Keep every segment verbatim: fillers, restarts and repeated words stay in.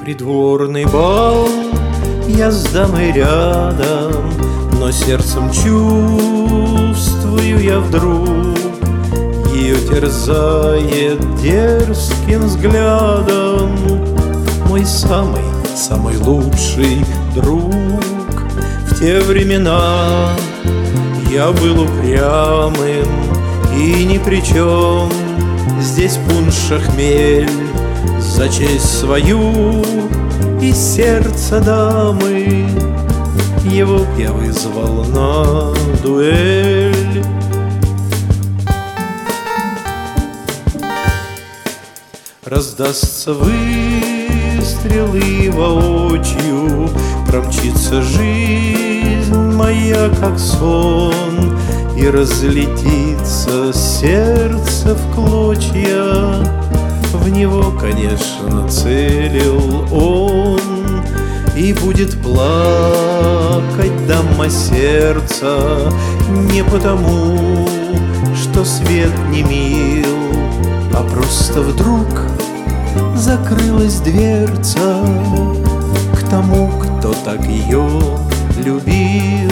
Придворный бал я с дамой рядом, но сердцем чувствую я вдруг, ее терзает дерзким взглядом мой самый, самый лучший друг. В те времена я был упрямым и ни при чем. Здесь пунша хмель за честь свою и сердце дамы, его я вызвал на дуэль. Раздастся выстрел и воочию промчится жизнь моя, как сон, и разлетится сердце в клочья. В него, конечно, целил он, и будет плакать дама сердца не потому, что свет не мил, а просто вдруг закрылась дверца к тому, кто так ее любил.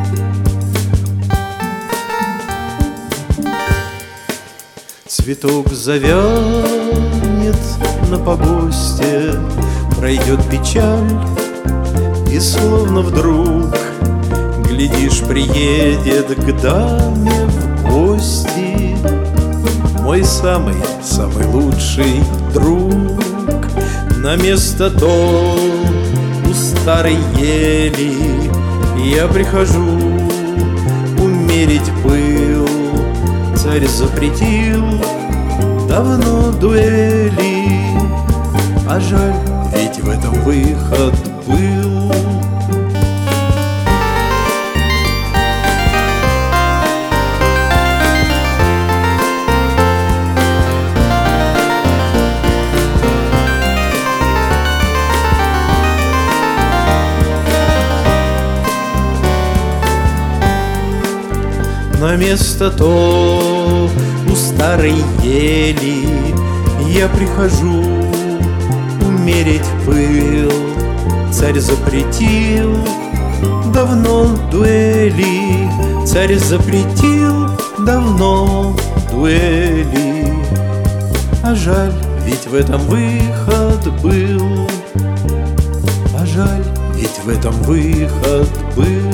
Цветок завянет на погосте, пройдет печаль, и словно вдруг, глядишь, приедет к даме в гости мой самый, самый лучший друг. На место то у старой ели я прихожу умерить пыл. Царь запретил давно дуэли, а жаль, ведь в этом выход был. На место то у старой ели я прихожу умерить пыл. Царь запретил давно дуэли, царь запретил давно дуэли, а жаль, ведь в этом выход был, а жаль, ведь в этом выход был.